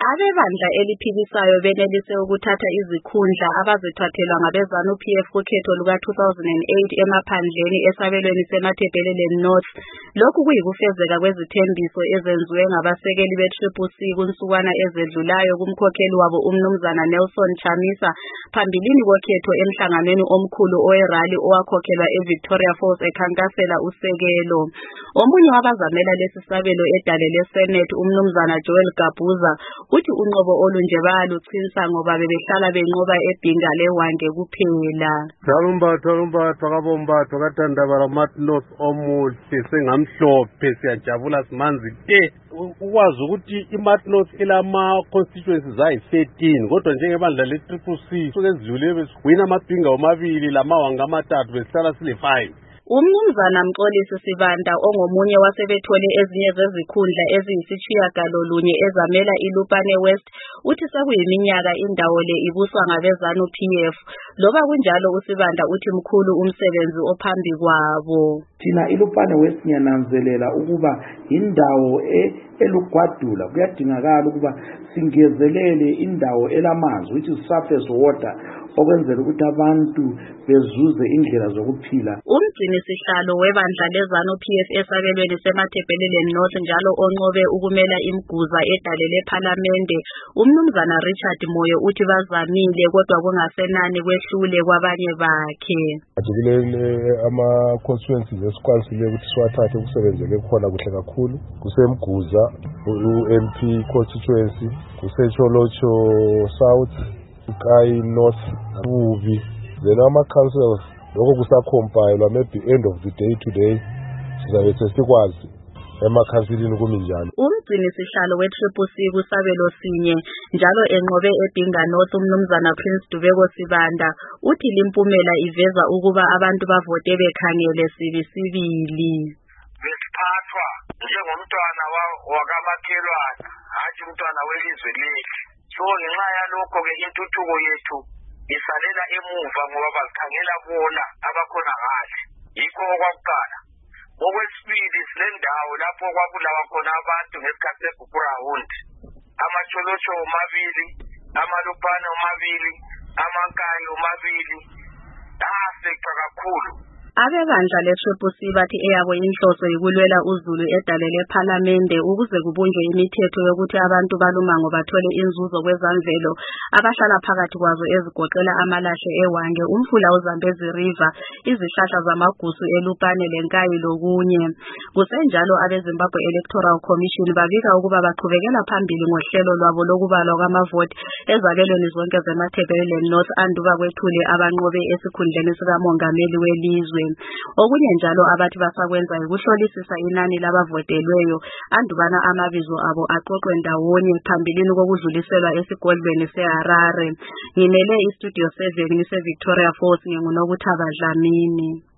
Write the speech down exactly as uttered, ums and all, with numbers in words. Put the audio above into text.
Abebandla eliphikisayo benelise ukuthatha izikhundla abazithathelwa ngabe-ZANU-P F kukhetho luka-two thousand eight emaphandleni esabelweni seMatabeleland North. Lokhu kuyikufezeka kwezithembiso ezenziwe ngabasekeli be-Triple C kunsukwana ezedlulayo kumkhokheli wabo uMnumzana Nelson Chamisa phambilini kokhetho emhlanganweni omkhulu owe-rally owakhokhelwa eVictoria Falls ekhankasela usekelo. Omunye wabazamela lesi sabelo edale leSenate uMnumzana Joel Gabuza uthi unqobo olunje bayaluchinsa ngoba bebehlala benqoba ebhinga leWange kuphela. Thalumbathwa lumbathwa kabombathwa katandabala Martinus omuhle sengamhlophe siyajabula simanzi ke ukwazi ukuthi iMartinus ilama constituencies ayi-thirteen kodwa njengebandla le-Triple C suke ezidlule besiwina amabhinga omabili lamawanga amathathu besihlala sile-five. Umnumzana Mxolisi Sibanda ongomunye wasebethole ezinye zezikhundla eziyisitshiyagalolunye ezamela iLupane West uthi sekuyiminyaka indawo le ibuswa ngabe-ZANU-P F. Loba kunjalo uSibanda uthi mkhulu umsebenzi ophambi kwabo. Thina iLupane West ngiyananzelela ukuba indawo elugwadula kuyadingakala ukuba singezelele indawo elamanzi which is surface water okwenzela ukuthi abantu bezuze indlela zokuphila. Umgcini sihlalo webandla leZANU-P F esabelweni seMatabeleland North njalo onqobe ukumela imguza edale lephalamende uMnumzana Richard Moyo uthi bazamile kodwa kungasenani kwehlule kwabanye bakhe. Ajikilele ama constituencies esikwanisile ukuthi siwathathe kusebenzeke khona kuhle kakhulu kusemguza u-M P constituency kuseCholocho South Kai North Bubi then ama-councils lokho kusacompilwa maybe end of the day today sizabe sesikwazi emakhansilini kumi njalo. Umgcini sihlalo we-Triple C kusabelo sinye njalo enqobe eBhinga North uMnumzana Prince Dubeko Sibanda uthi limpumela iveza ukuba abantu bavote bekhangele sibisibili. Besiphathwa njengomntwana wakamakhelwana hathi umntwana welizwe lethu. So ngenxa yalokho-ke intuthuko yethu isalela emuva ngoba bazikhangela bona abakhona ngale. Yikho okwakuqala. Okwesibili silendawo lapho kwabulawa khona abantu ngesikhathi seBukurawundi. Amacholotsho omabili, amalupane omabili, amankayi omabili. Asekwa kakhulu. Abebandla le-Triple C bathi eyabo inhloso yikulwela uzulu edale lephalamende ukuze kubunjwe imithetho yokuthi abantu balumango bathole inzuzo kwezamvelo abahlala phakathi kwazo ezigoqela amalahle eWange, umfula uZambezi River, izihlahla zamagusu eLupane leNkayi lokunye. Kusenjalo abeZimbabwe Electoral Commission babika ukuba baqhubekela phambili ngohlelo lwabo lokubalwa kwamavoti ezabelweni zonke zeMatabeleland North anduba kwethule abanqobe esikhundleni sikamongameli welizwe. Okunye njalo abathi basakwenza ukuhlolisisa inani labavotelweyo andubana amabizo abo aqoqwe ndawonye phambilini kokudluliselwa esigodlweni seHarare. Ngimele iStudio seven ngiseVictoria Falls nginguNokuthaba Dlamini.